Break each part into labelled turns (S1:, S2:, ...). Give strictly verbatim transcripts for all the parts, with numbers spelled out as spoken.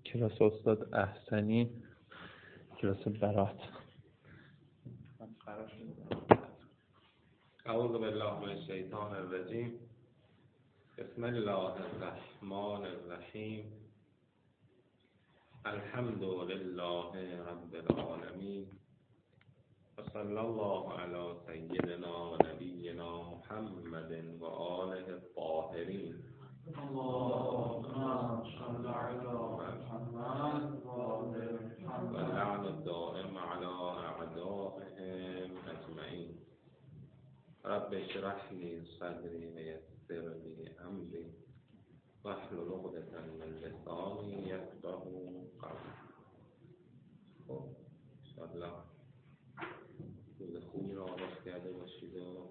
S1: کلاس استاد احسنی، کلاس برات.
S2: اعوذ بالله من الشیطان الرجیم. بسم الله الرحمن الرحیم. الحمد لله رب العالمین و صلی الله علی سیدنا و نبینا محمد و آله الطاهرین. اللهم صل علی محمد و لعن الدائم علی اعدائهم اجمعین. رب اشرح لی صدری و یسر لی امری واحلل عقدة من لسانی یفقهوا قولی. خب انشاءالله روز خوبی رو آغاز کرده باشید و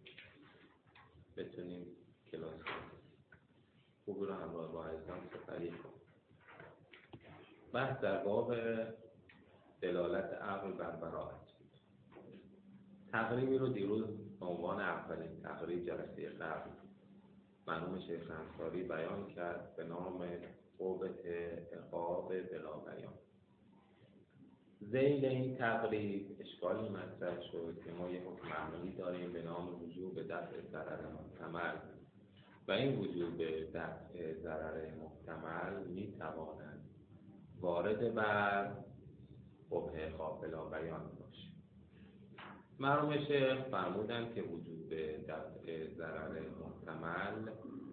S2: بتونیم کلاس خوبی رو همراه با عزیزان سپری کنیم. بحث در باب دلالت عقل بر براءت. تقریبی رو دیروز به عنوان اولین تقریب جلسه قبل مرحوم شیخ انصاری بیان کرد به نام قوت عقاب بلا بیان. ذیل این تقریب اشکالی مطرح شد که ما یک حکم عملی داریم به نام وجوب دفع ضرر محتمل و این وجوب دفع ضرر محتمل میتواند وارد بر قوت عقاب بلا بیان باشه. مرحوم شیخ فرمودند که وجوب دفع ضرر محتمل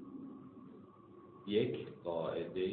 S2: یک قاعده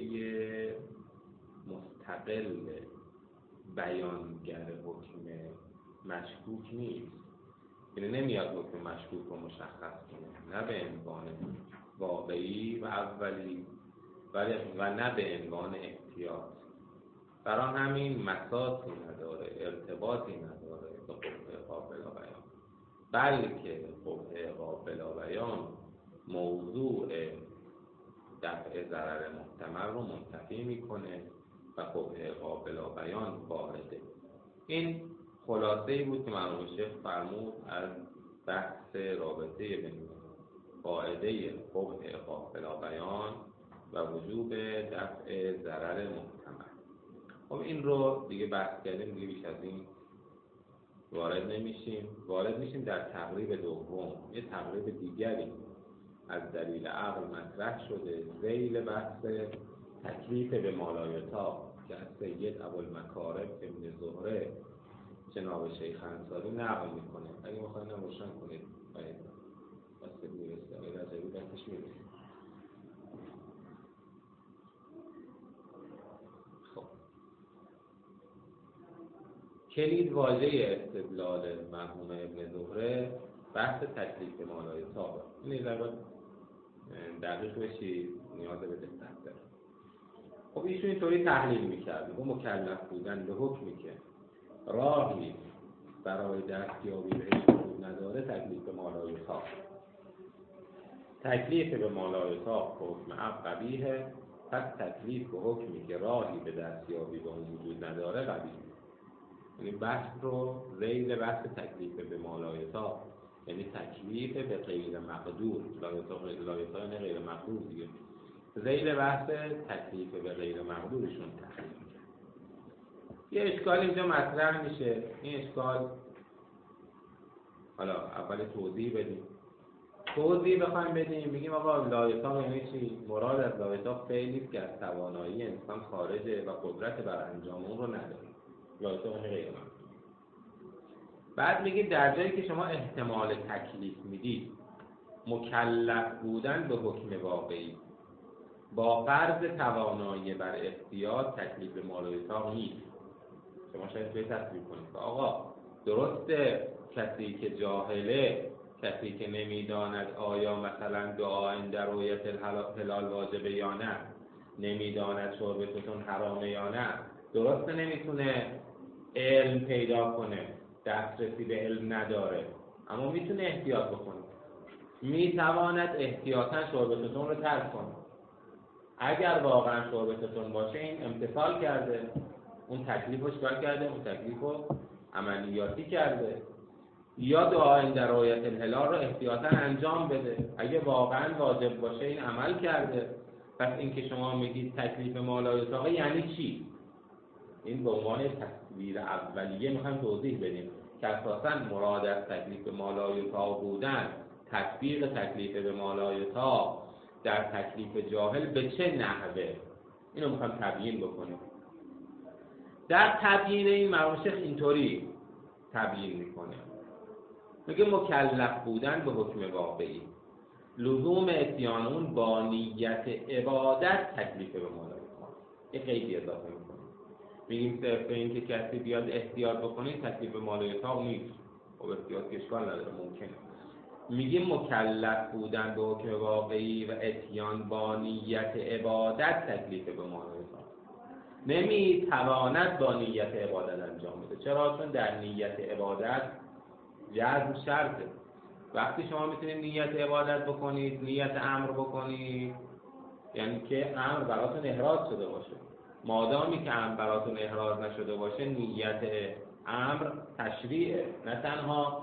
S2: مستقل بیانگر حکم مشکوک نیست، یعنی نمیاد حکم مشکوک رو مشخص کنه، نه به عنوان واقعی و اولی و نه به عنوان احتیاط. برای همین مساسی نداره، ارتباطی نداره با قوه عقاب بلا بیان، بلکه قوه عقاب بلا بیان موضوع دفع ضرر محتمل رو منتفی میکنه و قوه عقاب بلا بیان وارده. این خلاصه ای بود که مرحوم شیخ فرمود از بحث رابطه بین قاعده قوه عقاب بلا بیان و وجوب دفع ضرر محتمل. خب این رو دیگه بحث کردیم، دیگه بیش از این وارد نمیشیم. وارد میشیم در تقریب دوم. یه تقریب دیگری از دلیل عقل مطرح شده، ذیل بحث تکلیف به مالایطاق که از سید ابوالمکارم ابن زهره جناب شیخ انصاری نقل میکنه. اگه میخواین روشن کنید باید بس میرسه اگه رجبی دستش میرسه. خب کلید واژه استدلال مرحوم ابن زهره بحث تکلیف به مالایطاق. این ضرورت دقیق بشی نیاز به دقت داره. خب ایشون اینطوری تحلیل میکرد، میگه مکلف بودن به حکمی که راهی برای دستیابی بهش وجود نداره تکلیف به مالایطاق. تکلیف به مالایطاق حکم قبیحه، پس تکلیف به حکمی که راهی به دستیابی به اون وجود نداره قبیحه. یعنی بحث رو ذیل بحث تکلیف به مالایطاق، یعنی تکلیف به غیر مقدور، لایطاق نه غیر مقدور دیگه، ذیل بحث تکلیف به غیر مقدورشون تحلیل می‌کنه. یه اشکال اینجا مطرح میشه. این اشکال حالا اول توضیح بدیم. توضیح بخوایم بدیم میگیم آقا لایطاق یعنی چی؟ مراد از لایطاق فعلی است که از توانایی انسان خارجه و قدرت بر انجام اون رو نداره. لایطاق یعنی غیر مقدور. بعد میگیم در جایی که شما احتمال تکلیف میدید، مکلف بودن به حکم واقعی با فرض توانایی بر احتیاط تکلیف به مالایطاق نیست. شما شاید به تصویر کنید که آقا درسته کسی که جاهله، کسی که نمیداند آیا مثلا دعا عند رؤیت الهلال واجبه یا نه، نمیداند شرب توتون حرامه یا نه، درسته نمیتونه علم پیدا کنه، دسترسی به علم نداره، اما میتونه احتیاط بکنه، میتواند احتیاطاً شرب توتون رو ترک کنه. اگر واقعا شرب توتون باشه این امتثال کرده، اون تکلیف رو چکار کرده؟ اون تکلیف رو عملیاتی کرده. یا دعا عند رؤیت الهلال رو احتیاطاً انجام بده، اگه واقعا واجب باشه این عمل کرده. پس این که شما میگید تکلیف مالایطاقه یعنی چی؟ این به عنوان تصویر اولیه میخوایم توضیح بدیم که اساساً مراد از تکلیف مالایطاق بودن تطبیق تکلیف به مالایطاق در تکلیف جاهل به چه نحوه، اینو میخوایم تبیین بکنیم. در تبیین این مرحوم شیخ اینطوری تبیین میکنه، میگه مکلف بودن به حکم واقعی، لزوم اتیان اون با نیت عبادت تکلیف به مالایطاق. این قیدی اضافه میکنه، میگیم صرف این که کسی بیاد احتیاط بکنه تکلیف به مالایطاق نیست. خب احتیاط که اشکال نداره، ممکنه. میگیم مکلف بودن به حکم واقعی و اتیان با نیت عبادت تکلیف به مالایطاق، نمیتواند با نیت عبادت انجام بده. چرا؟ چون در نیت عبادت جزم شرطه. وقتی شما میتونید نیت عبادت بکنید، نیت امر بکنید، یعنی که امر براتون احراز شده باشه. مادامی که امر براتون احراز نشده باشه، نیت امر تشریعه، نه تنها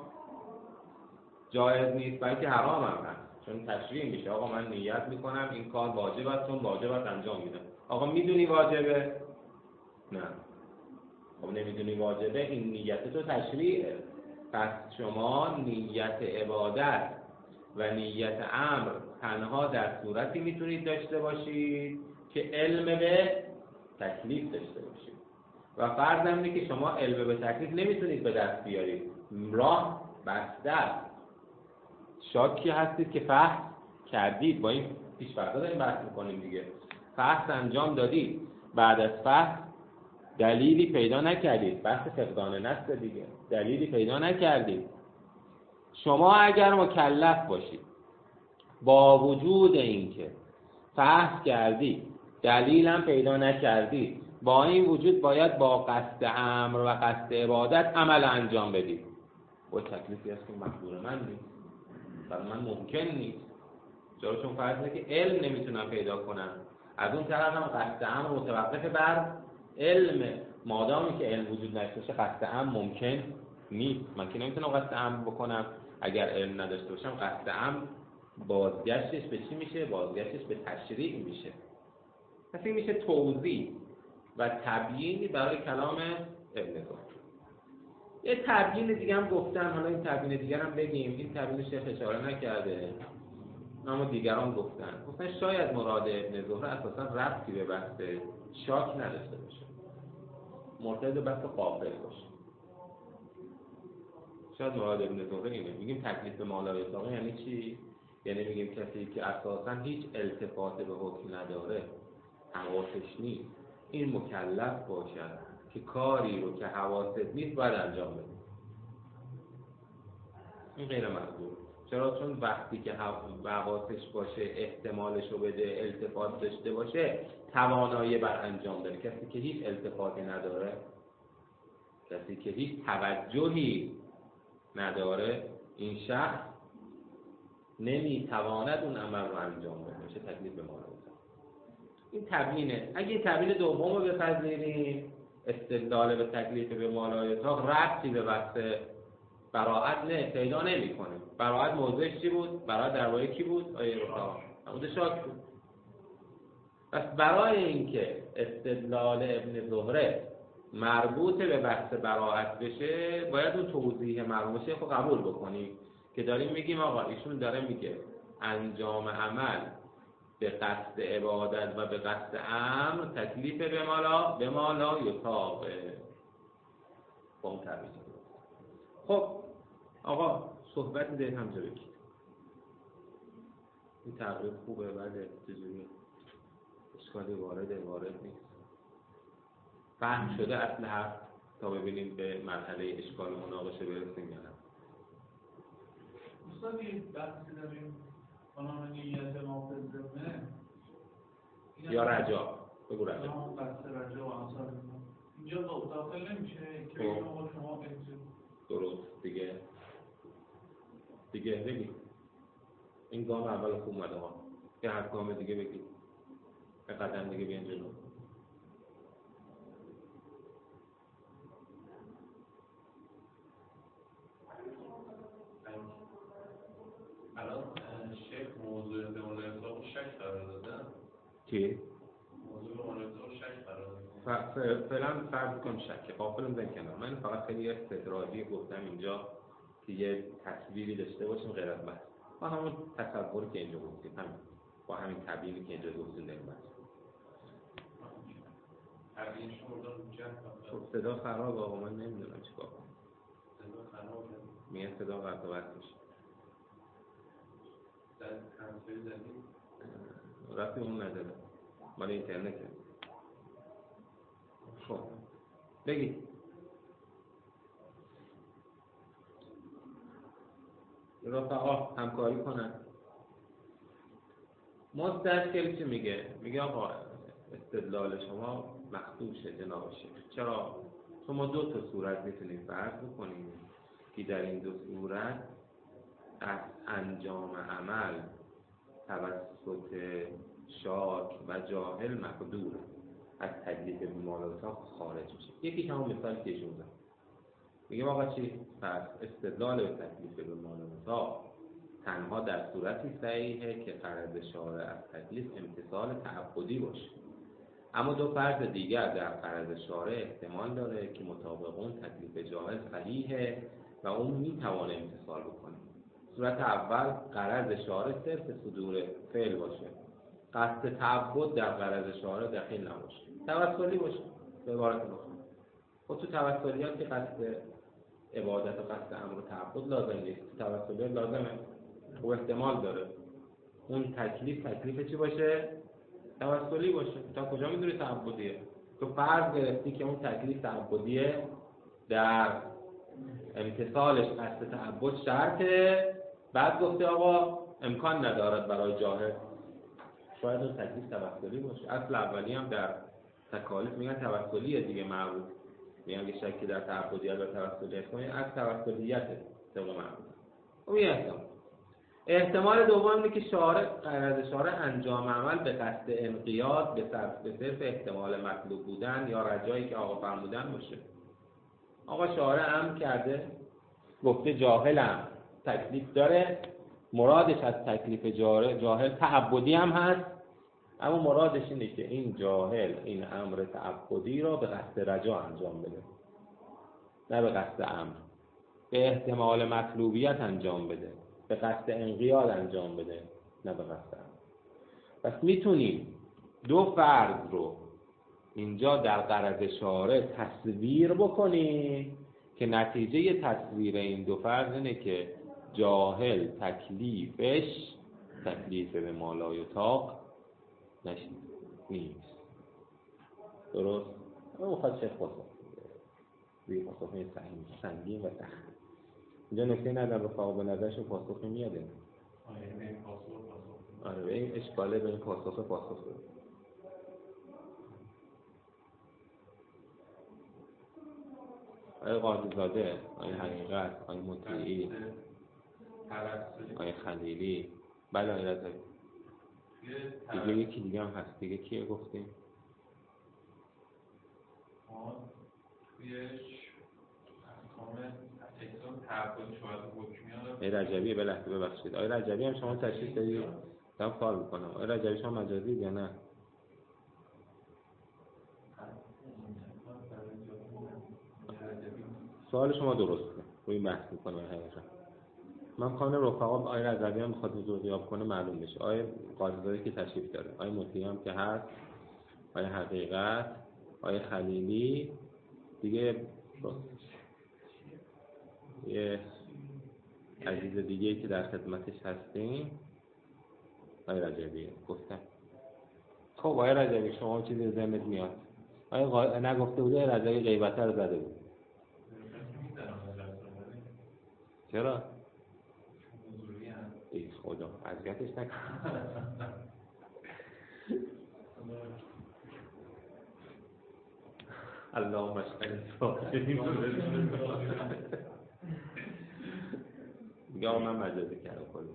S2: جایز نیست بلکه حرام هم هست، چون تشریع میشه. آقا من نیت میکنم این کار واجب است، چون واجب است انجام میدم. آقا میدونی واجبه؟ نه. خب نمیدونی واجبه، این نیت تو تشریعه. پس شما نیت عبادت و نیت امر تنها در صورتی میتونید داشته باشید که علم به تکلیف داشته باشید. و فرض اینه که شما علم به تکلیف نمیتونید به دست بیارید، راه بسته است. شاکی هستید که فحص کردید، با این پیش‌فرض داریم بحث میکنیم دیگه. فحص انجام دادید، بعد از فحص دلیلی پیدا نکردید، بحث فقدان نص دیگه، دلیلی پیدا نکردید. شما اگر مکلف باشید با وجود اینکه فحص کردید دلیلم پیدا نکردید، با این وجود باید با قصد امر و قصد عبادت عمل انجام بدید. با تکلیفی هست که مقدور من نیست، برای من ممکن نیست. چرا؟ چون فرض اینه که علم نمیتونم پیدا کنم. از اون طرف هم قصد امر متوقف بر علم. مادامی که علم وجود نداشته باشه قصد امر ممکن نیست. من که نمیتونم قصد امر بکنم اگر علم نداشته باشم. قصد امر بازگشتش به چی میشه؟ بازگشتش به تشریع میشه. پس این میشه توضیح و تبیینی برای کلام ابن زهره. یه تبیین دیگه هم گفتن، حالا این تبیین دیگه هم بگیم. این تبیین شیخ اشاره نکرده اما دیگران گفتن گفتن شاید مراد ابن زهره اساسا ربطی به بحث شاک نداشته باشه، مرتبط به بحث قابل باشه. شاید مراد ابن زهره اینه. میگیم تکلیف به مالایطاقه یعنی چی؟ یعنی میگیم کسی که اساسا هیچ التفات به حکم نداره، حواسش نیست، این مکلف باشد که کاری رو که حواست نیست باید انجام بده. این غیر مقبول. چرا؟ چون وقتی که حواسش باشه، احتمالش رو بده، التفات داشته باشه، توانایی بر انجام داره. کسی که هیچ التفاتی نداره، کسی که هیچ توجهی نداره، این شخص نمیتواند اون عمل رو انجام بده. میشه تکلیف به مالایطاق. این تبیینه. اگه تبیین دوم رو بپذیریم، استدلال به تکلیف به مالایطاق ربطی به بحث براءت نه پیدا نمی‌کنه. براءت موضوعش چی بود؟ براءت درباره کی بود؟ آیه رفاق عمود شاک بود. پس برای اینکه استدلال ابن زهره مربوط به بحث براءت بشه، باید اون توضیح مرحوم شیخ رو قبول بکنیم که داریم میگیم آقا ایشون داره میگه انجام عمل به قصد عبادت و به قصد امر تکلیف به مالا به مالا یطاق با اون تعبیر. خب آقا صحبت ده همجا بگید. این تقریب خوبه بله چجوری اشکالی وارد وارد نیست. فهم شده اصل حرف تا ببینیم به مرحله اشکال مناقشه برسیم یا نه.
S3: استاد یه بحثی داریم قانون نیت مافضمه
S2: یا رجا بگو رجا
S3: همون بحث رجا و امثال اینجا داخل نمیشه که شما شما بگید
S2: درست دیگه دیگه بگید. این گام اول خوب اومده ها، یه هر گام دیگه بگید، یه قدم دیگه بیان جلو.
S4: الان شیخ موضوع به مالایطاق شک قرار دادن
S1: چی؟
S3: موضوع مالزا شک قرار
S2: ف- فعلا فرض کنم شکه قافلم بزن کنار. من فقط خیلی استدراجی گفتم اینجا که یه تصویری داشته باشیم غیر از بحث با همون تصوری که اینجا گفتیم، همین با همین تبیینی که اینجا گفتیم داریم بحث.
S3: تبیین شما
S2: خب صدا خراب آقا، من نمیدونم چیکار کنم.
S3: صدا خرابه.
S2: میگن صدا قطع و وصل میشه.
S3: در کنسل زدی؟
S2: رفتی اون نداره مال اینترنته. خب بگید رفقا همکاری کنن. مستشکل چی میگه؟ میگه آقا استدلال شما مخدوشه جناب شیخ. چرا؟ شما دو تا صورت میتونید فرض بکنید که در این دو صورت از انجام عمل توسط شاک و جاهل مقدور از تکلیف بیمالاتاق خارج میشه. یکی همون مثال که ایشون زد. میگه آقا چی؟ پس استدلال به تکلیف بیمالاتاق تنها در صورتی صحیحه که غرض شارع از تکلیف امتثال تعبدی باشه. اما دو فرض دیگر در غرض شارع احتمال داره که مطابق اون تکلیف جاهل صحیحه و اون میتوانه امتثال بکنه. صورت اول غرض شارع صرف صدور فعل باشه، قصد تعبد در غرض شارع دخیل نباشه، توسلی باشه. به عبارت مختلف خود تو توسلیات که قصد عبادت و قصد امر و تعبد لازم نیست، توسلیات لازمه و احتمال داره اون تکلیف تکلیف چی باشه؟ توسلی باشه. تا کجا میدونی تعبدیه؟ تو فرض گرفتی که اون تکلیف تعبدیه، در امتثالش قصد تعبد شرطه، بعد گفته آقا امکان ندارد برای جاهل، شاید اون تکلیف توسلی باشه. اصل اولی هم در تکالیف میگن توسلیه دیگه، معروف میگن اگه شکی در تعبدیت و توسلیت کنی از توسلیته طبق معروف. اون یه احتمال. احتمال دوم اینه که شارع غرض شارع انجام عمل به قصد انقیاد به صرف به صرف احتمال مطلوب بودن یا رجایی که آقا فرمودن باشه. آقا شارع امر کرده، گفته جاهلم تکلیف داره، مرادش از تکلیف جاهل تعبدی هم هست، اما مرادش اینه که این جاهل این امر تعبدی را به قصد رجا انجام بده، نه به قصد امر. به احتمال مطلوبیت انجام بده، به قصد انقیاد انجام بده، نه به قصد امر. پس میتونیم دو فرض رو اینجا در غرض شارع تصویر بکنیم که نتیجه تصویر این دو فرض اینه که جاهل تکلیفش تکلیف به مالایطاق نشید نیست. درست؟ اما مخواد چه پاسخ بید پاسخ این سنگین و سخت. اینجا نکته ندارم رو خواه به نظرش پاسخ میاده. آره به این اشکاله به این پاسخ پاسخ بید. آیا قاضی زاده، آیا حقیقت، آیا مطیعی، آیا خلیلی، بله آیا رضایی. دیگه یکی دیگه هم هست. دیگه کیه گفتیم؟
S3: ما توی احکام احکام تعبد شاهد حکمیان
S2: ای رجبیه بلحظه ببخشید. آیا رجبی هم شما تشریف دارید؟ دارم کار میکنم. آیا رجبی شما مجازید یا نه؟ سوال شما درسته. روی بحث میکنم حقیقتا. من کامل رفقا آیا رضوی هم میخواد حضور غیاب کنه معلوم بشه. آیا قاضی که تشریف داره، آیا مطیعی هم که هست، آیا حقیقت، آیا خلیلی، دیگه یه عزیز دیگه که در خدمتش هستیم آیا رجبیه گفتم. خب آیا رجبی شما چیزی ذهنت میاد؟ آیا غا... نگفته بوده رجبی غیبته رو زده بود؟ چرا؟ ای خدا اذیتش نکن. اللهم اشهد صادقین. میگه من مجازی کردم خودم.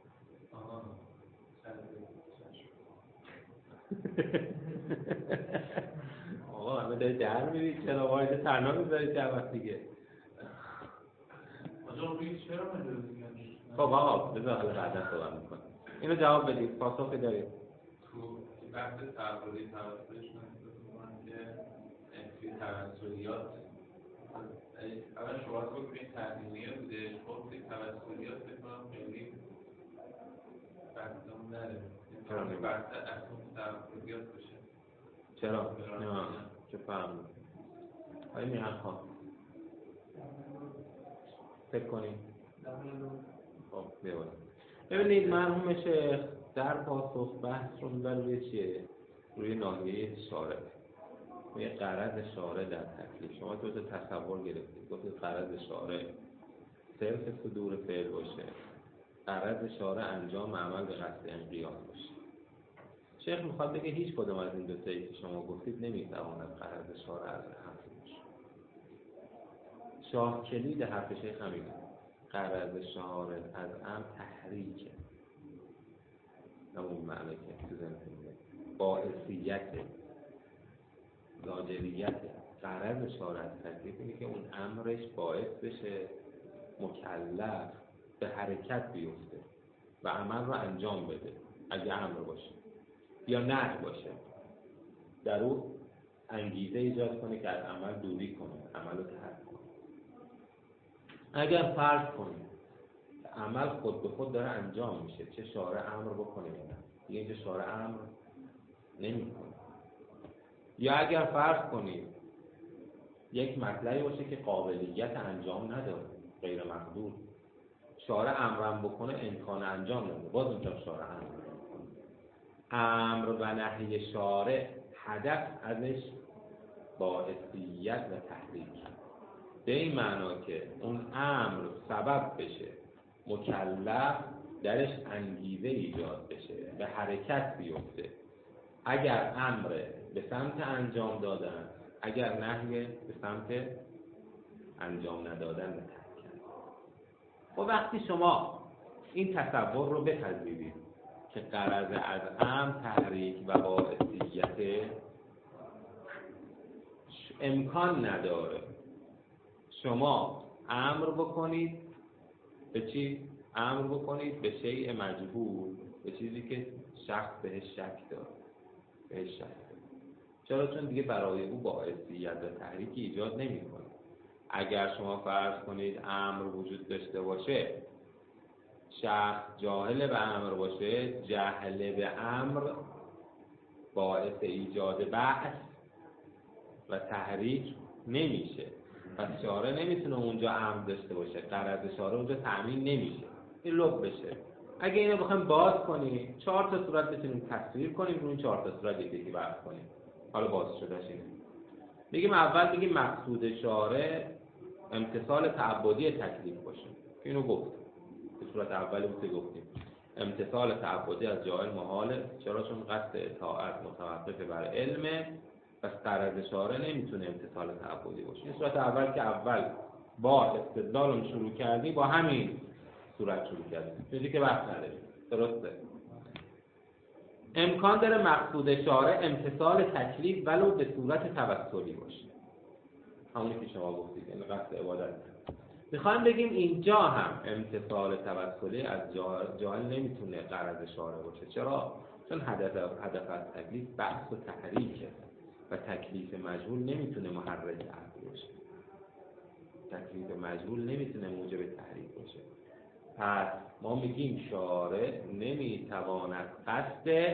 S2: آقا همه داری در میرید چرا وارد تنها میذارید چه وقت دیگه.
S3: آجا روی چرا مجازی کردی؟
S2: خب آقا بذار حالا بعدا صحبت میکنم. اینو جواب بدید. پاسخی دارید؟
S3: تو
S4: بحث تعبدی توسطشون میکنن که توی توسلیات اول شما رو بکنید تحمیمیه بودش خب توی توسلیات بکنم خیلی بحثمون نره این بحث اصلا توسلیات باشه
S2: چرا؟ نه چه فهمون های میهن خواه فکر کنیم خب بیاید ببینید مرحوم شیخ در پاسخ بحث رو میبره روی چیه؟ روی ناحیه شارع روی غرض شارع در تکلیف. شما تو تصور گرفتید گفتید غرض شارع صرف صدور فعل باشه، غرض شارع انجام عمل به قصد انقیاد باشه. شیخ میخواد بگه هیچ کدوم از این دو تایی که شما گفتید نمیتواند غرض شارع از هم باشه. شاه کلید حرف شیخ همینه، غرض شارع از هم تحریکه، همون معنی که تو ذهنتون باعثیت لاجریت. غرض شارع از تکلیف اینه که اون امرش باعث بشه مکلف به حرکت بیفته و عمل رو انجام بده. اگه امر باشه یا نهی باشه، در او انگیزه ایجاد کنه که از عمل دوری کنه، عمل رو ترک کنه. اگر فرض کنیم عمل خود به خود داره انجام میشه، چه شارع امر بکنه یا نه، دیگه اینجا شارع امر نمیکنه. یا اگر فرض کنیم یک مطلبی باشه که قابلیت انجام نداره، غیر مقدور، شارع امرم بکنه امکان انجام نده، باز اونجا شارع امر نمیکنه. امر و نهی شارع هدف ازش باعثیت و تحریک، به این معنا که اون امر سبب بشه مکلف درش انگیزه ایجاد بشه، به حرکت بیفته. اگر امر به سمت انجام دادن، اگر نهی به سمت انجام ندادن به ترک کردن. و وقتی شما این تصور رو بپذیرید که غرض از امر تحریک و باعثیت، امکان نداره شما امر بکنید به چی؟ امر بکنید به شیء مجهول، به چیزی که شخص بهش شک داره، بهش شک داره. چرا؟ چون دیگه برای او باعثیت و تحریکی ایجاد نمی‌کنه. اگر شما فرض کنید امر وجود داشته باشه، شخص جاهل به امر باشه، جهل به امر باعث ایجاد بحث و تحریک نمیشه. پس شارع نمیتونه اونجا امر داشته باشه، غرض شارع اونجا تأمین نمیشه، این لب بشه. اگه اینو بخوایم باز کنیم، چهار تا صورت بتونیم تصویر کنیم، روی این چهار تا صورت یکی یکی بحث کنیم. حالا باز شدهش اینه. میگیم اول بگیم مقصود شارع امتثال تعبدی تکلیف باشه. اینو گفت. به صورت اولی بود که گفتیم. امتثال تعبدی از جاهل محاله، چرا؟ چون قصد اطاعت متوقف بر علمه، پس غرض شارع نمیتونه امتثال تعبدی باشه. این صورت اول که اول با استدلال شروع کردی، با همین صورت شروع کردی، چیزی که بحث نداریم. درسته؟ امکان داره مقصود شارع امتثال تکلیف ولو به صورت توسلی باشه، همونی که شما گفتید، این قصد عبادت. میخوایم بگیم اینجا هم امتثال توسلی از جاهل نمیتونه غرض شارع باشه. چرا؟ چون هدف هدف از تکلیف بحث و تحریکه و تکلیف مجهول نمیتونه محرک عقل باشه. تکلیف مجهول نمیتونه موجب تحریک باشه. پس ما میگیم شارع نمیتواند قصد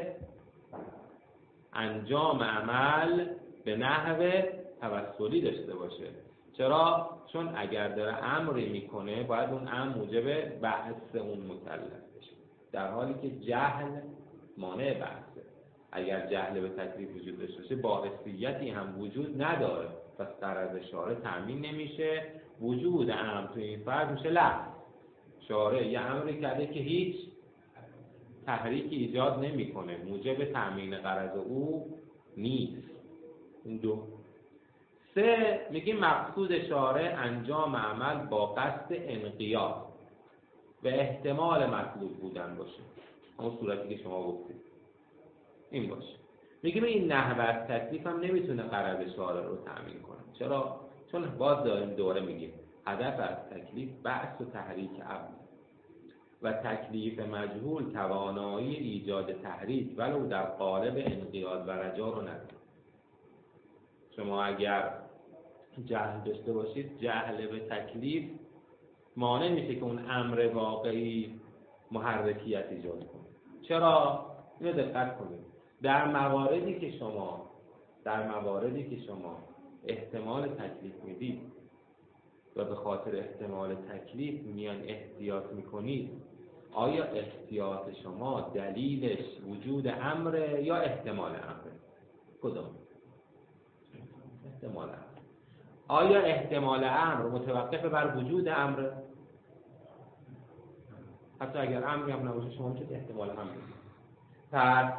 S2: انجام عمل به نحو توسلی داشته باشه. چرا؟ چون اگر داره امری میکنه باید اون امر موجب بحث اون مکلف بشه، در حالی که جهل مانع بحثه. اگر جهل به تکلیف وجود داشته باشه باعثیتی هم وجود نداره، پس غرض شارع تأمین نمیشه. وجود امر تو این فرض میشه لغو. شارع یه امری کرده که هیچ تحریکی ایجاد نمیکنه، موجب تأمین غرض او نیست. این دو. سه، میگیم مقصود شارع انجام عمل با قصد انقیاد و احتمال مطلوب بودن باشه، همون صورتی که شما گفتید این باشه. میگیم این نحو از تکلیف هم نمیتونه غرض شارع رو تأمین کنه. چرا؟ چون باز داریم دوره میگیم هدف از تکلیف بحث و تحریک عمل و تکلیف مجهول توانایی ایجاد تحریک ولو در قالب انقیاد و رجا رو نداره. شما اگر جهل داشته باشید، جهل به تکلیف مانع میشه که اون امر واقعی محرکیت ایجاد کنه. چرا؟ اینو دقت کنید. در مواردی که شما در مواردی که شما احتمال تکلیف میدید و به خاطر احتمال تکلیف میان احتیاط میکنید، آیا احتیاط شما دلیلش وجود امر یا احتمال امر؟ کدام؟ احتمال امر. آیا احتمال امر متوقف بر وجود امر؟ حتی اگر امری هم نباشه شما میشه احتمال امر. پس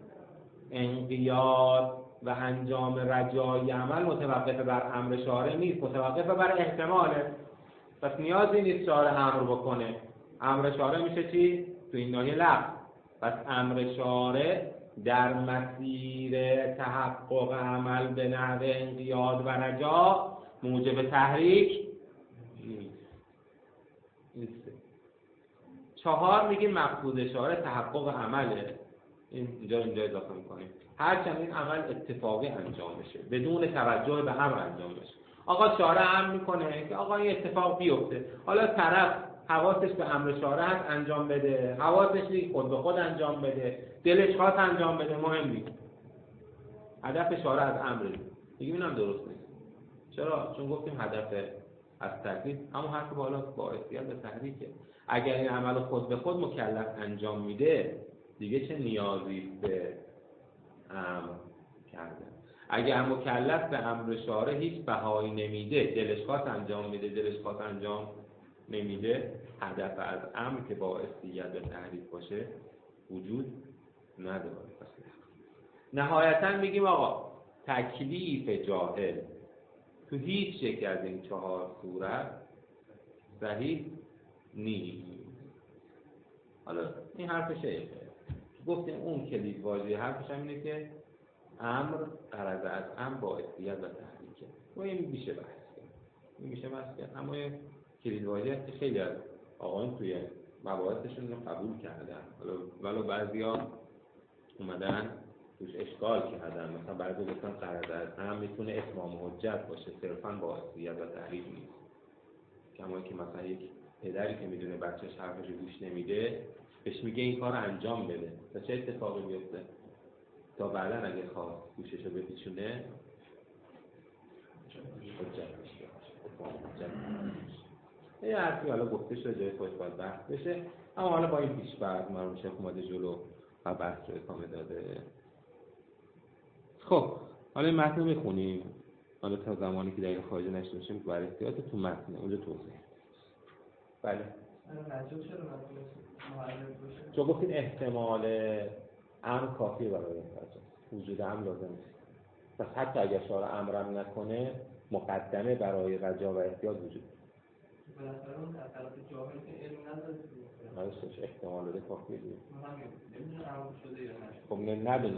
S2: انقیاد و انجام رجایی عمل متوقف بر امر شارع نیست، متوقف بر احتماله. پس نیازی نیست شارع امر بکنه. امر شارع میشه چی؟ تو این ناحیه لفظ. پس امر شارع در مسیر تحقق عمل به نحو انقیاد و رجا موجب تحریک نیست. چهار میگیم مقصود شارع تحقق عمله. اینجا اینجا اضافه میکنیم هرچند این عمل اتفاقی انجام بشه، بدون توجه به امر انجام بشه. آقا شارع امر میکنه که آقا این اتفاق بیفته، حالا طرف حواسش به امر شارع هست انجام بده، حواسش نیست خود به خود انجام بده، دلش خواست انجام بده، مهم نیست. هدف شارع از امر دیگه اینم درست نیست. چرا؟ چون گفتیم هدف از تکلیف همون حرف بالا باعثیت به تحریکه. اگر این عمل خود به خود مکلف انجام میده دیگه چه نیازی به امر کرده؟ اگر مکلف به امر شارع هیچ بهایی نمیده، دلش خواست انجام میده، دلش خواست انجام نمیده، هدف از امر که باعثیت به تحریک باشه وجود نداره. نهایتا میگیم آقا تکلیف جاهل تو هیچ یک از این چهار صورت صحیح نیست. حالا این حرف شیخه. گفتیم اون کلید واژه حرفش هم اینه که امر غرض از امر باعثیت و تحریکه. و این میشه بحث کرد. این میشه بحث کرد. اما کلید واژه خیلی از آقایون توی مباحثشون رو قبول کردن. ولو بعضیا اومدن توش اشکال کردن. مثلا بعضی گفتن غرض از امر میتونه اتمام حجت باشه، صرفاً باعثیت و تحریک نیست. کما که مثلا یک پدری که میدونه بچه‌ش حرفش رو گوش نمیده بهش میگه این کار رو انجام بده تا چه اتفاقی بیفته؟ تا بعدا اگه خواست گوشش رو بپیچونه حجت بشه. یه حرفی حالا گفته شده جای خودش باید بحث بشه. اما حالا با این پیش فرض مرحوم شیخ اومده جلو و بحث رو ادامه داده. خب حالا این متن رو میخونیم. حالا تا زمانی که دقیقه خارجه نشده باشیم بر احتیاط تو متن اونجا توضیح. بله. چون گفتین احتمال امر کافیه برای رجا، وجود امر لازم نیست. پس حتی اگر شارع امرم نکنه مقدمه برای رجا و احتیاط وجود داره.
S3: بالاخره اون از طرف جاهل که علم نداره
S2: نمیشه احتمال بده کافیه دیگه.
S3: نمیدونه امر شده یا نشده.
S2: خب ندونه.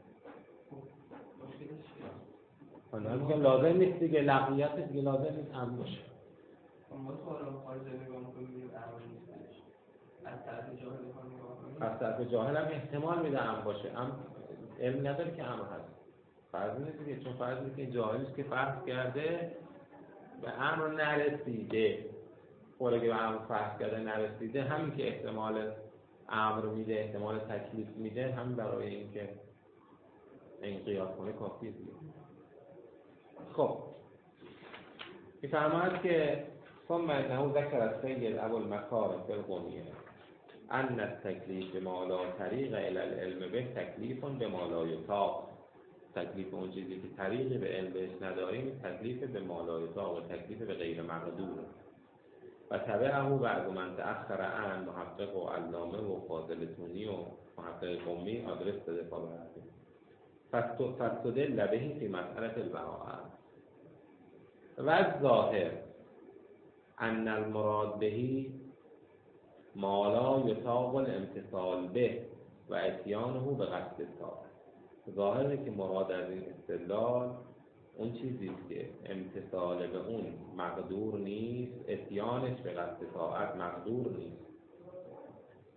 S3: مشکلش چیه؟
S2: حالا میگم لازم نیست دیگه، لغویت دیگه لازم نیست امر باشه.
S3: ما تو حالا خارج نگاه می‌کنیم امر نیستش. از طرف جاهل نگاه کنیم.
S2: از طرف جاهل هم احتمال میده امر باشه. امر علم نداره که امر هست. فرض نیست دیگه، چون فرض نیست که جاهلیست که فرض کرده به امر نرسیده. خود اگه به امر فرض کرده نرسیده، همین که احتمال امر میده، احتمال تکلیف میده، همین برای اینکه انقیاد کنه کافیه دیگه. خب میفرماید که ثم انه ذکر السید ابو المکارم فی القومیه ان التکلیف بما لا طریق الی العلم به تکلیف بما لا یطاق. تکلیف اون چیزی که طریقی به علم بهش نداریم تکلیف به ما لا یطاق و تکلیف به غیر مقدور. و تبعه بعض من تأخر عن محقق و علامه و فاضل تونی و محقق قمی آدرس داده پا برده فاستدل بهی فی مسئله البراءه و الظاهر ان المراد بهی ما لا یطاق الامتثال به و اتیانه به قصد طاعت. ظاهره که مراد از این استدلال اون چیزی که امتثال به اون مقدور نیست، اتیانش به قصد طاعت مقدور نیست.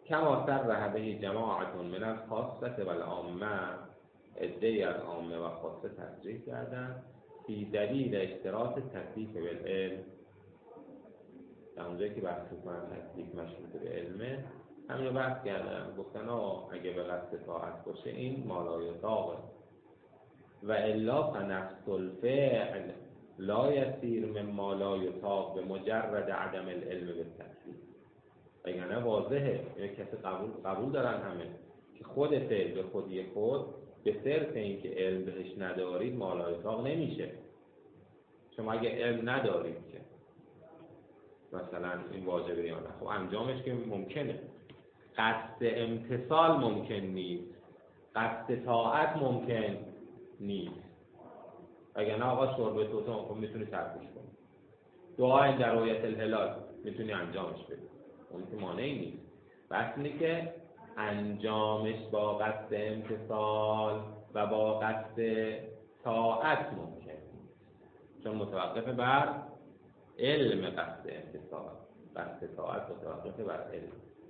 S2: کما سر به جماعت من الخاصه و العامه، عده‌ای از عامه و خاصه تصریح کردن فی دلیل اشتراط تکلیف بالعلم. در اونجایی که بحث میکنن تکلیف مشروط به علمه، همین رو بحث کردن، گفتن آه اگه به قصد طاعت باشه این مالای طاقه و الا فنفس الفعل لا یسیر من مالای طاق به مجرد عدم العلم به تکلیف. وگرنه واضحه، یعنی کسی قبول, قبول دارن همه که خود فعل به خودی خود به صرف این که علم بهش ندارید مالای طاق نمیشه. شما اگه علم ندارید که مثلا این واجبه یا نه، خب انجامش که ممکنه، قصد امتثال ممکن نیست، قصد طاعت ممکن نیست. اگر نه آقا شرب تو تو میتونی ترکش کنی، دعای در رؤیت الهلال میتونی انجامش بدی، اون که مانعی نیست. بس اینه که انجامش با قصد امتثال و با قصد طاعت ممکن نیست، چون متوقف بر علم قصد امتثال، قصد طاعت متوقف بر علم.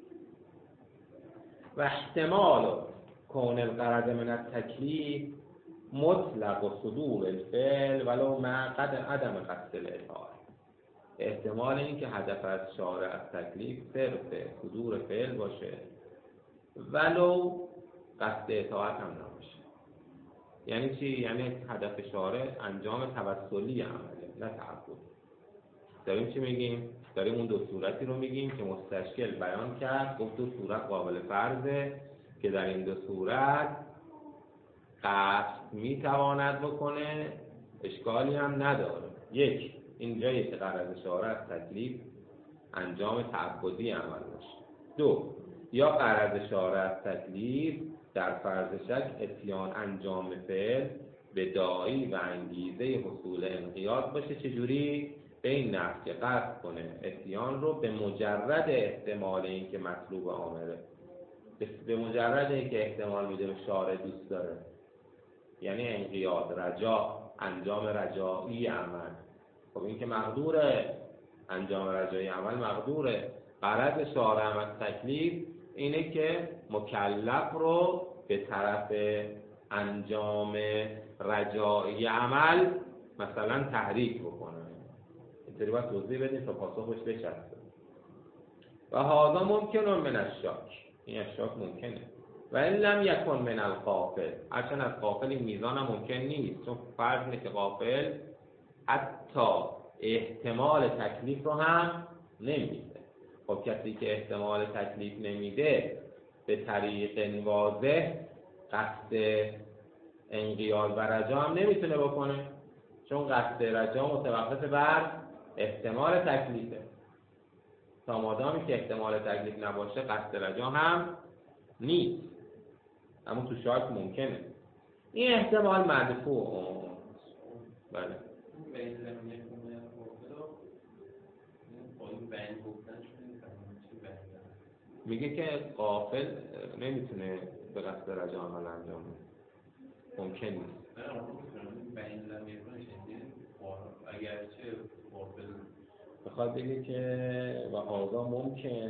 S2: و احتمال کون الغرض من التکلیف مطلق و صدور الفعل ولو مع قد عدم قصد الاطاعت. احتمال این که هدف از شارع از تکلیف صرف صدور فعل باشه ولو قصد اطاعت هم نباشه. یعنی چی؟ یعنی هدف شارع انجام توسلی عمله، نه تعبد. داریم چی میگیم؟ داریم اون دو صورتی رو میگیم که مستشکل بیان کرد، گفت دو صورت قابل فرضه که در این دو صورت قصد میتواند بکنه، اشکالی هم نداره. یک، اینجایی که غرض شارع از تکلیف انجام تعبدی عمل باشه. دو، یا غرض شارع از تکلیف در فرض شک اتیان انجام فعل به داعی و انگیزه حصول انقیاد باشه. چجوری؟ به این نحو که قصد کنه اتیان رو به مجرد احتمال این که مطلوب آمره، به مجرد این که احتمال میده شارع دوست داره، یعنی انقیاد، رجا، انجام رجایی عمل. خب این که مقدوره، انجام رجایی عمل مقدوره. غرض شارع از تکلیف اینه که مکلف رو به طرف انجام رجایی عمل مثلا تحریک بکنه. اینطوری باید توضیح بدیم تا پاسخش بچسبه. و هذا ممکن من الشاک، این الشاک ممکنه. و این لم یکن من الغافل، هرچند از غافل این میزان هم ممکن نیست، چون فرض اینه که غافل حتی احتمال تکلیف رو هم نمیده. خب کسی که احتمال تکلیف نمیده به طریق واضح قصد انقیاد و رجا هم نمیتونه بکنه، چون قصد رجا متوقف بر احتمال تکلیفه. تا مادامی که احتمال تکلیف نباشه قصد رجا هم نیست، اما تو شاک ممکنه. این احتمال مدفوع. بله میگه که غافل نمیتونه به قصد رجا عمل انجام بده، ممکن نیست. اگرچه غافل بخواد بگه که و هذا ممکن،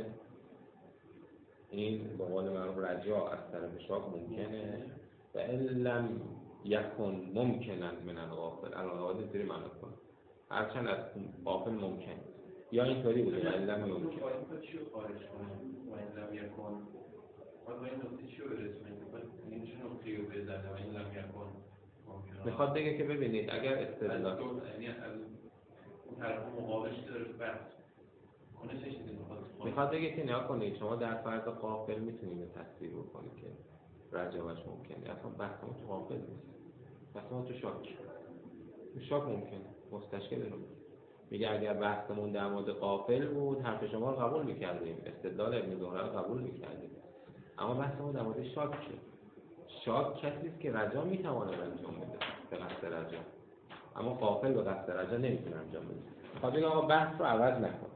S2: این به قول معروف رجا از طرف شاک ممکنه. و ان لم یکن ممکنا من الغافل، الغافل اینطوری معنی کنه هرچند از غافل ممکن، یا اینطوری بوده و ان لم یمکن. چی رو خارج کنیم؟ و ان لم یکن ما با این نکته چی رو برسونیم؟ این چه نکته رو بزنه و ان لم یکن ممکنه؟ میخواد بگه که ببینید اگر استدلال یعنی از اون طرف مقابلش داره بحث کنه چه چیزی میخواد میخواد بگه که نیا کنید شما در فرض غافل میتونید تصدیق بکنید که رجاوش ممکنه. اصلا بحثمون تو غافل نیست، بحثمون تو شاک. تو شاک ممکنه، مستشکل رو میگه اگر بحثمون در مورد غافل بود حرف شما رو قبول میکردیم، استدلال ابن زهره رو قبول میکردیم، اما بحثمون در مورد شاک شد. شاک کسی است که رجا میتواند انجام بده به قصد رجا، اما غافل به قصد رجا نمیتونه انجام بده. خب این آقا بحث رو عوض نکن.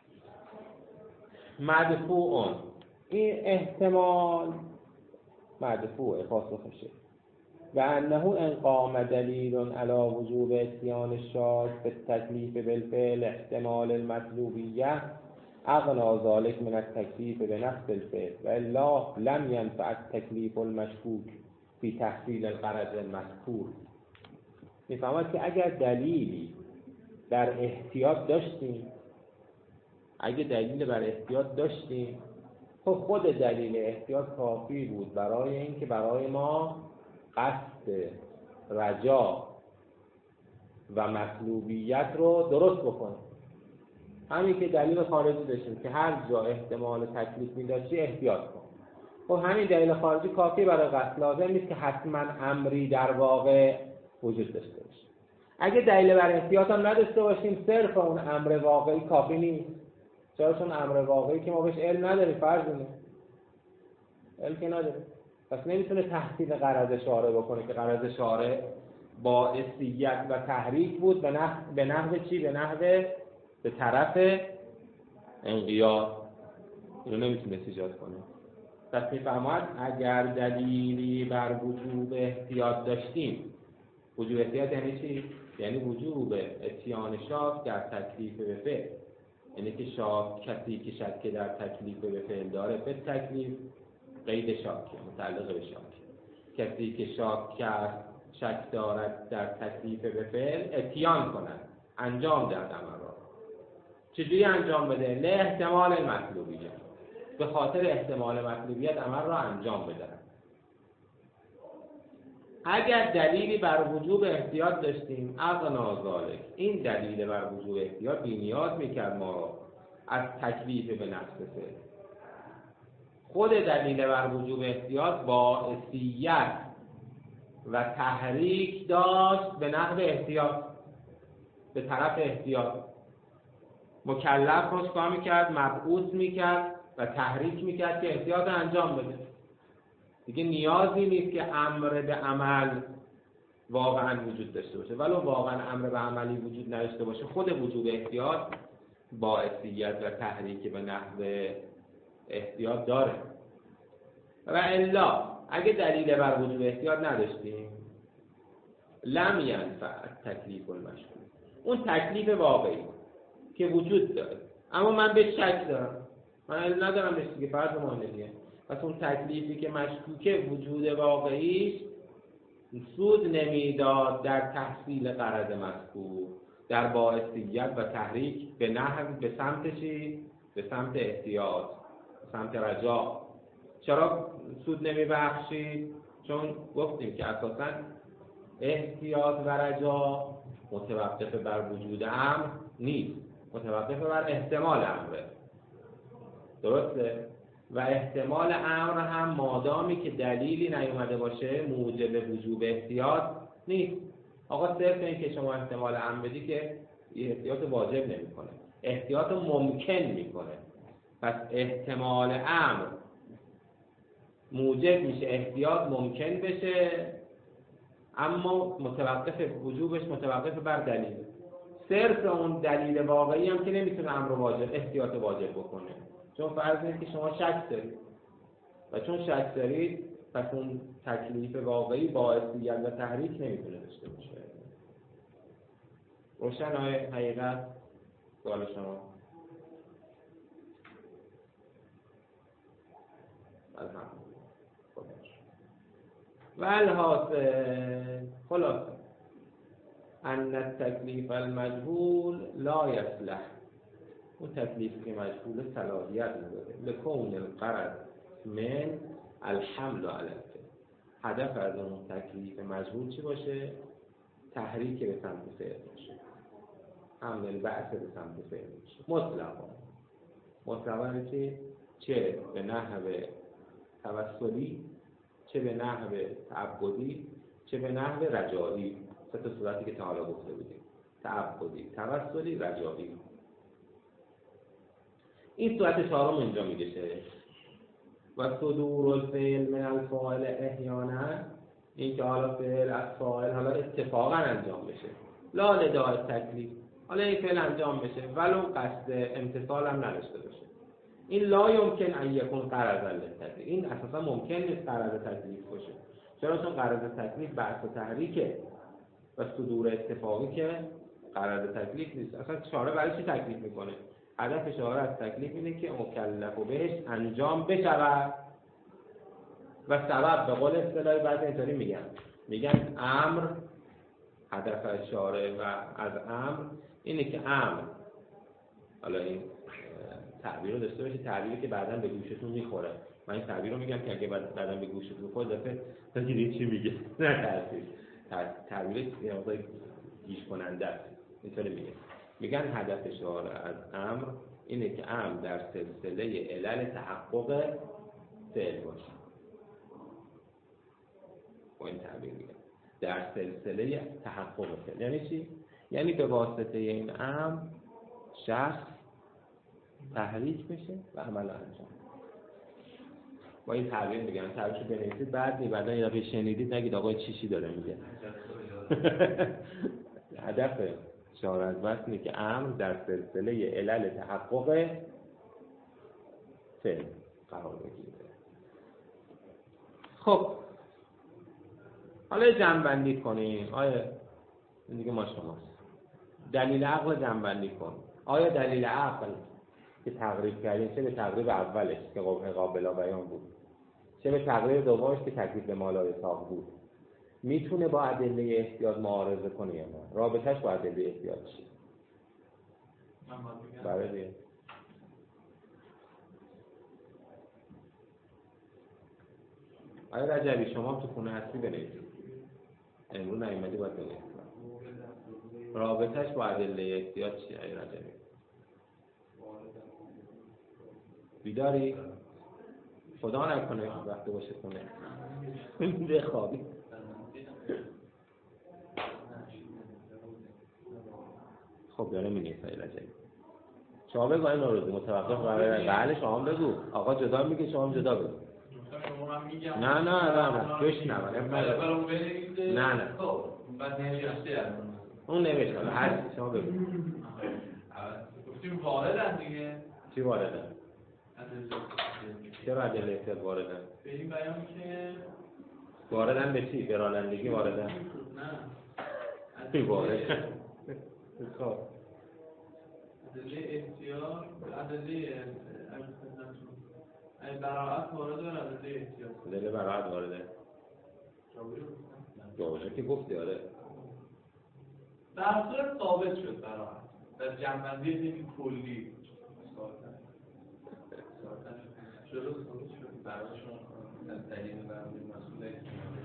S2: مدفوعون، این احتمال مدفوع پاسخشه. و انه ان قام دلیل علی وجوب اتیان الشاک بالتکلیف بالفعل احتمال المطلوبیه اغنا ذلك من التکلیف به نفس الفعل و الا لم ينفع التکلیف المشکوک فی تحصیل الغرض المذکور. میفهمد که اگر دلیلی بر احتیاط داشتیم اگه دلیل بر احتیاط داشتیم خب خود دلیل احتیاط کافی بود برای اینکه برای ما قصد رجا و مطلوبیت رو درست بکنیم. همین که دلیل خارجی داشتیم که هر جا احتمال تکلیف می‌داشتی احتیاط کن. خب همین دلیل خارجی کافی برای قصد، لازم نیست که حتما امری در واقع وجود داشته باشه. اگه دلیل بر احتیاط هم نداشته باشیم صرف اون امر واقعی کافی نیست. چرا؟ چون امر واقعی که ما بهش علم نداریم، فرض اینه علم که نداریم، پس نمیتونه تحصیل غرض شارع بکنه که غرض شارع باعثیت و تحریک بود به نحو به نحو چی؟ به نحو به طرف انقیاد. اینو نمیتونه ایجاد کنه. پس میفهمد اگر دلیلی بر وجوب احتیاط داشتیم، وجوب احتیاط یعنی چی؟ یعنی وجوب اتیان شاک در تکلیف به فعل، یعنی که شاک کسی که شک در تکلیف به فعل داره به تکلیف قید شاکی متعلق به شاک، کسی که شاک کرد شک دارد در تکلیف به فعل اتیان کند، انجام دهد عمل را. چجوری انجام بده؟ له احتمال مطلوبیت، به خاطر احتمال مطلوبیت عمل را انجام بده. اگر دلیلی بر وجوب احتیاط داشتیم اغنا ذالک، این دلیل بر وجوب احتیاط بی‌نیاز میکرد ما را از تکلیف به نفس فعل. خود دلیل بر وجوب احتیاط باعثیت و تحریک داشت به نحو احتیاط، به طرف احتیاط. مکلف رو چیکار میکرد؟ مبعوث میکرد و تحریک میکرد که احتیاط انجام بده. دیگه نیازی نیست که امر به عمل واقعا وجود داشته باشه، ولو واقعا امر به عملی وجود نداشته باشه، خود وجوب احتیاط باعثیت و تحریک به نحو احتیاط داره. و الا اگه دلیل بر وجوب احتیاط نداشتیم لم ینفع تکلیف المشکوک، اون تکلیف واقعی که وجود داره اما من به شک دارم، من علم ندارم بهش دیگه، فرض مهمه دیگه. پس اون تکلیفی که مشکوکه وجود واقعیش سود نمیداد در تحصیل غرض مذکور، در باعثیت و تحریک به نحو به سمت چی؟ به سمت احتیاط، به سمت رجا. چرا سود نمیبخشید؟ چون گفتیم که اساساً احتیاط و رجا متوقف بر وجود امر نیست، متوقف بر احتمال امره. درسته؟ و احتمال امر هم مادامی که دلیلی نیومده باشه موجب وجوب احتیاط نیست. آقا صرف این که شما احتمال امر بدی که احتیاط واجب نمیکنه، احتیاط ممکن میکنه. پس احتمال امر موجب میشه احتیاط ممکن بشه، اما متوقف وجوبش متوقف بر دلیل. صرف اون دلیل واقعی هم که نمیتونه امر واجب احتیاط واجب بکنه، چون فرض اینه که شما شک دارید و چون شک دارید پس اون تکلیف واقعی باعثیت و تحریک نمیتونه داشته باشه. روشن های حقیقت؟ سوال شما؟ الحمدلله. و الحاصل خلاصه ان التکلیف المجهول لا یصلح، اون تکلیف که مجهول صلاحیت نداره لکون الغرض من الحمل علی الفعل. هدف از اون تکلیف مجهول چی باشه؟ تحریک به سمت فعل باشه، حمل بعث به سمت فعل باشه. مطلقا مطلقا چه چه به نحو توسلی، چه به نحو تعبدی، چه به نحو رجایی. سه تا صورتی که تا حالا گفته بودیم: تعبدی، توسلی، رجایی. این صورت چهارم اینجا میگه و صدور الفعل من الفاعل احیانا، این که حالا فعل از فاعل حالا اتفاقا انجام بشه، لا لداء تکلیف، حالا این فعل انجام بشه ولو قصد امتثال هم نداشته باشه. این لا یمکن ان یکون غرض للتکلیف، این اساسا ممکن نیست غرض تکلیف باشه. چرا؟ چون غرض تکلیف بعث و تحریکه و صدور اتفاقی که غرض تکلیف نیست. اصلا شارع برای چی تکلیف میکنه؟ هدف شارع از تکلیف اینه که مکلف و بهش انجام بشود و سبب به قول اصطلاحی بعضی اینطوری میگن میگن امر، هدف شارع و از امر اینه که امر، حالا این تعبیر رو داشته باشه، تعبیری که بعداً به گوشتون میخوره. من این تعبیر رو میگم که اگه بعداً به گوشتون میخوره دفعه بگیرید چی میگه، نه تعبیر تعبیر یه مقدار گیج کننده است. اینطوری میگه میگن هدف شارع از امر اینه که امر در سلسله علل تحقق فعل باشه. با این تعبیر میگن در سلسله تحقق فعل یعنی چی؟ یعنی به واسطه این امر شخص تحریک بشه و عمل انجام. با این تعبیر میگن تعبیرشو بنویسید بعد می بعدا یه دفعه شنیدید نگید آقا چیشی داره میگه. هدف شارع از بس اینه که امر در سلسله علل تحقق فعل قرار بگیره. خب حالا جمع‌بندی کنیم. آیا این دیگه ما شماست. دلیل عقل جمع‌بندی کن. آیا دلیل عقل که تقریب کردیم چه به تقریب اولش که قابل بیان بود چه به تقریب دومش که تکلیف به مالای ساق بود میتونه با ادله احتیاط معارضه کنه یا نه؟ رابطش با ادله احتیاط چیه؟ برای دیگه آیا رجبی شما تو خونه هستی بنویسید. امروز نیومدی باید بنویسید. رابطش با ادله احتیاط چیه آیا رجبی؟ بیداری؟ خدا نکنه وقتی باشه خونه بخوابی. خب داره میگه سایی رجبی شما بگو این نوروزی متوقف برای بله شما بگو آقا جدا میگه شما جدا بگو. نه نه نه بشنو نه نه اون نوشته حالا هر چی شما بگو.
S4: گفتیم واردن دیگه.
S2: چی واردن؟ چرا ادله احتیاط واردن؟
S3: به این بیان که
S2: واردن به چی؟ به رانندگی واردن؟
S3: نه
S2: چی واردن؟ خب
S3: ادله احتیاط ادله ای براعت وارده و ادله احتیاط
S2: ادله براعت وارده؟ جاوشه که گفتی آره
S3: در صورت ثابت شد براعت در جنبندی دیگه کلی
S4: جلو ثابت شد براشون از دلیل برمی مسئول احتمالی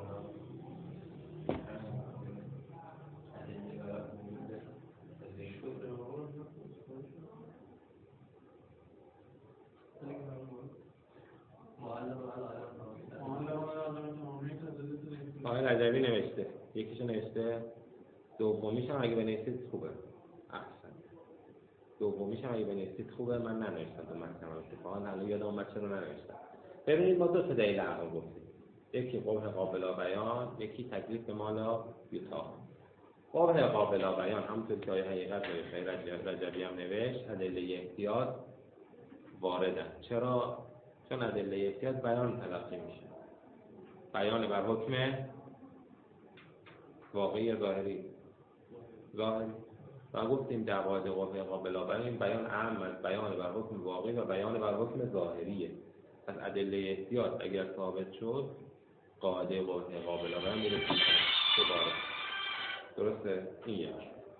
S2: آقای رجبی نوشته یکیشو نوشته دومیش هم اگه بنویسید خوبه احسن دومیش هم اگه بنویسید خوبه من ننوشتم تو متن اتفاقا الان یادم اومد چرا ننوشتم. ببینید ما دو تا دلیل عقل گفتیم یکی قبح قابل بیان یکی تکلیف مالا یوتا. قبح قابل بیان همونطور که آیه حقیقت نوشته رجبی هم نوشت ادله احتیاط واردن. چرا؟ چون ادله احتیاط بیان تلقی میشه بیان بر حکم واقعی ظاهری ظاهری و گفتیم در قاعده قبح قابل بیان بیان اهم از بیان بر حکم واقعی و بیان بر حکم ظاهریه. از ادله احتیاط اگر ثابت شد قاعده قبح قابل بیان میره دوباره. درسته؟ این یک.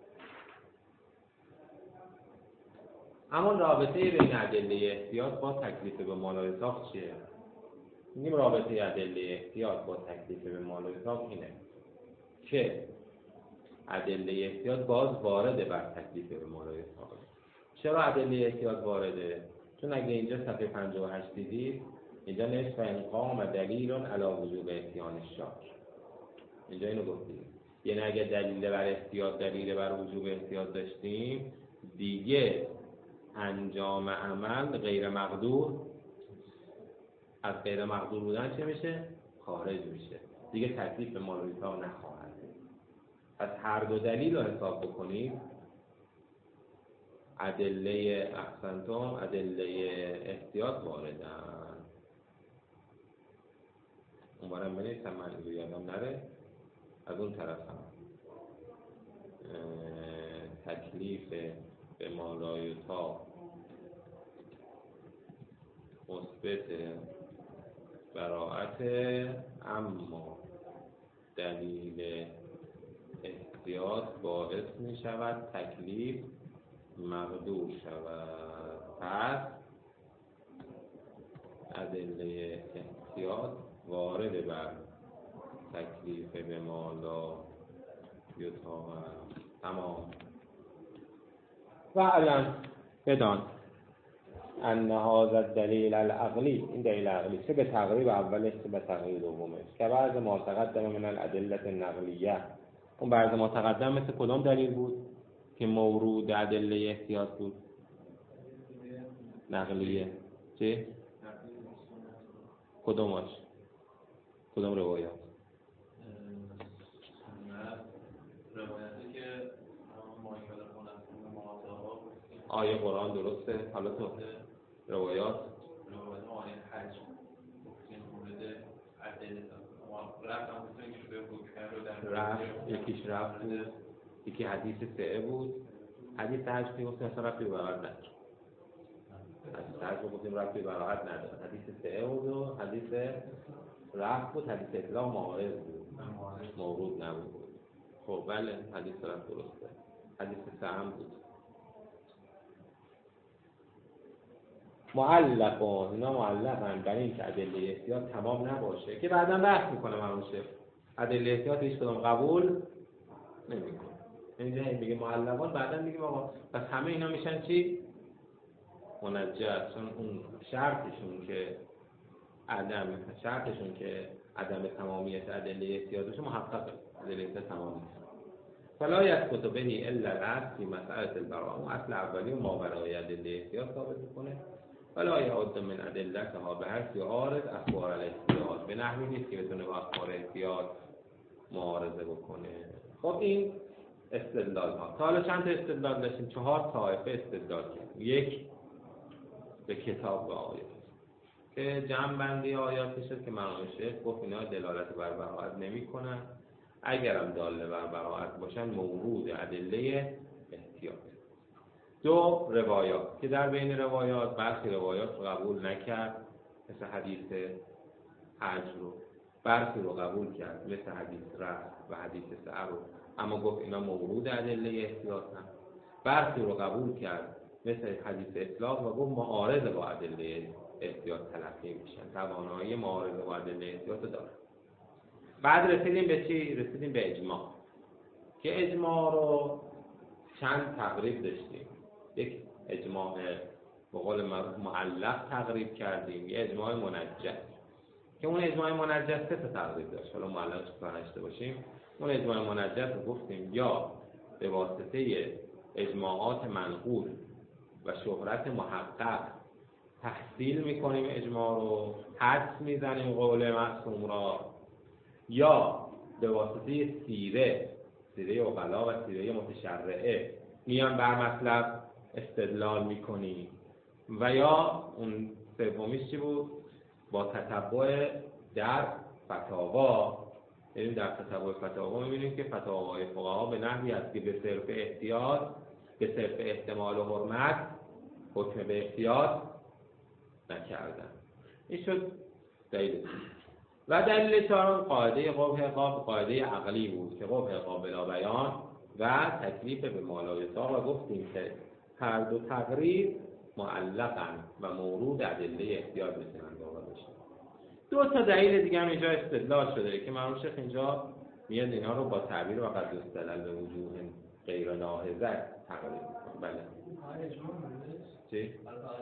S2: اما رابطه بین ادله احتیاط با تکلیف به مالای ساق چیه؟ میگیم رابطه ادله احتیاط با تکلیف به مالای ساق اینه که ادله احتیاط باز وارده بر تکلیف به مالای ساق. چرا ادله احتیاط وارده؟ چون اگه اینجا صفحه پنجاه و هشت دیدید اینجا نصف انقام دلیل علی وجوب اتیان الشاک. اینجا اینو گفتیم یعنی اگه دلیل بر احتیاط دلیل بر وجوب احتیاط داشتیم دیگه انجام عمل غیر مقدور از غیر مقدور بودن چه میشه؟ خارج میشه دیگه تکلیف به مالای ساق نخواهد. پس هر دو دلیل رو حساب بکنید ادله احسنتم ادله احتیاط واردن. اونورم بنویسم من اینو یادم نره از اون طرف هم تکلیف به ما لا یطاق مثبت براءت، اما دلیل احتیاط باعث می شود تکلیف مقدور شود. پس ادله احتیاط وارد بر تکلیف به ما لا یطاق. تمام. و الان بدان ان هذا الدلیل العقلی، این دلیل عقلی چه به تقریب اولش چه به تقریب دومش، که بعض ما تقدم من الادله النقلیه، اون بعض ما تقدم مثل کدام دلیل بود که مورود ادله احتیاط بود؟ نقلیه. چه؟ کدومش؟ کدوم روایات؟
S4: روایتی که مایکل خونم معاصرها
S2: آیه قرآن درسته؟ حالا تو روایات
S4: روایات آیه حج گفتیم مورد ادله رفت هم گفتیم که به حکم رو در
S2: رفت، یکیش رفت بود، یکی حدیث سعه بود. حدیث حج که گفتیم اصلا رفتی براحت نداره، حدیث حج گفتیم رفتی براحت نداره. حدیث سعه بود و حدیث رفت بود، حدیث اطلاق معارض بود، مورود نبود. خب بله حدیث رفت درسته. حدیث سعه هم بود. معلقون، اینا معلقن برای اینکه ادله احتیاط تمام نباشه که بعدا بحث میکنه مرحوم شیخ. ادله احتیاط هیچ کدوم قبول نمیکنه. اینجا این میگه معلقون، بعدا میگه آقا پس همه اینا میشن چی؟ منجز. چون اون شرطشون که عدم شرطشون که عدم تمامیت ادله احتیاطش محققه، ادله احتیاط تمام نیست. فلا یثبت به الا الاصل فی مسأله البراءه، اون اصل اولی و ماورای ادله احتیاط ثابت میکنه. ولا یعد من ادلتها به هر عارض اخبار الاحتیاط، به نحوی نیست که بتونه با اخبار احتیاط معارضه بکنه. خب این استدلال ها. تا حالا چند تا استدلال داشتیم؟ چهار طایفه استدلال کردیم. یک به کتاب و آیات که جمع بندی آیات شد که مرحوم شیخ گفت اینا دلالت بر براءت نمی‌کنن، اگرم داله بر براءت باشن مورود ادله احتیاط. دو روایات که در بین روایات برخی روایات رو قبول نکرد مثل حدیث حج رو، برخی رو قبول کرد مثل حدیث رفت و حدیث سعه رو، اما گفت اینا مورود ادله احتیاط هم. برخی رو قبول کرد مثل حدیث اطلاق و گفت معارض با ادله احتیاط تلقی میشن، توانایی معارض با ادله احتیاط داره. بعد رسیدیم به چی؟ رسیدیم به اجماع که اجماع رو چند تقریب داشتیم. یک اجماع به قول معروف معلق تقریب کردیم، یه اجماع منجز که اون اجماع منجز سه تا تقریب داشت. حالا معلقش کار نشته باشیم. اون اجماع منجز رو گفتیم یا به واسطه اجماعات منقول و شهرت محقق تحصیل میکنیم اجماع رو، حدس میزنیم قول معصوم را، یا به واسطه سیره سیره عقلا و سیره متشرعه میان بر مطلب استدلال میکنیم، و یا اون سومیش چی بود؟ با تتبع در فتاوا. یعنی در تتبع فتاوا میبینیم که فتاوای فقها به نحوی است که به صرف احتیاط، به صرف احتمال و حرمت حکم به احتیاط نکردن. این شد دلیل. و دلیل چهارم قاعده قبح قاعده عقلی بود که قبح قابل بیان و تکلیف به ما لا یطاق، و گفتیم که هر دو تقریر معلقن و مورود ادله احتیاط میتونن واقع بشن. دو تا دلیل دیگه هم اینجا استدلال شده که مرحوم شیخ اینجا میاد اینا رو با تعبیر و قد استدلال به وجوه غیر ناهضه تقریر میکنه. بله چی؟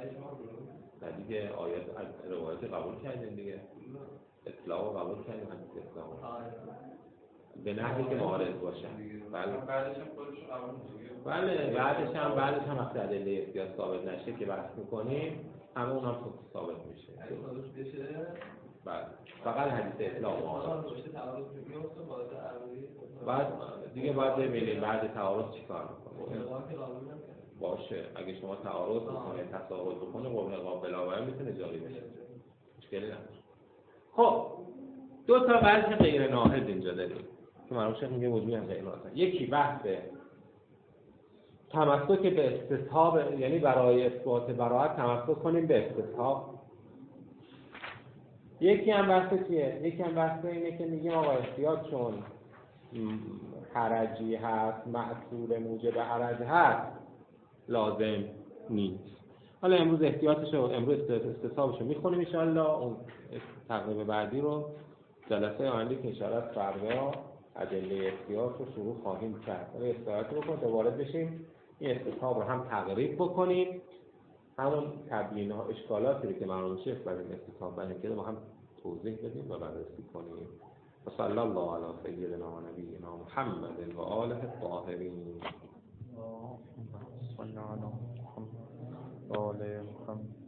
S2: نه دیگه آیات روایت قبول کردین دیگه، اطلاق قبول کردین، حدیث اطلاق به نحوی که معارض باشن. بله
S4: بعدش هم خودش قبول میشه.
S2: بله بعدش هم بعدش هم وقتی ادله احتیاط ثابت نشه که بحث میکنیم همه اونم ثابت میشه. بله فقط حدیث اطلاق معارض بعد دیگه باید ببینیم بعد تعارض چیکار میکنه. باشه اگه شما تعارض بکنه تصارض بکنه قبل قابل بیان میتونه جاری بشه، مشکلی نداره. خب دو تا وجه غیر ناهض اینجا داریم که مرحوم شیخ میگه وجوه غیر ناهض. یکی بحث تمسک به استصحاب، یعنی برای اثبات براءت تمسک کنیم به استصحاب. یکی هم بحث چیه؟ یکی هم بحث اینه که میگیم آقا احتیاط چون حرجی هست، معصور موجب حرج هست، لازم نیست. حالا امروز احتیاطش رو، امروز استصحابش رو میخونیم ان شاء الله. اون تقریب بعدی رو جلسه آینده که ان شاء الله فردا ادله احتیاط رو شروع خواهیم کرد. ولی استراحت بکنیم دوباره بشیم این استصحاب رو هم تقریب بکنیم، همون تبیین ها اشکالاتی که معلوم شه برای این استصحاب بیان کرده با هم توضیح بدیم و بررسی کنیم. و صلی الله علی سیدنا و نبینا محمد و آله الطاهرین.
S1: صلی الله علی محمد و آل محمد.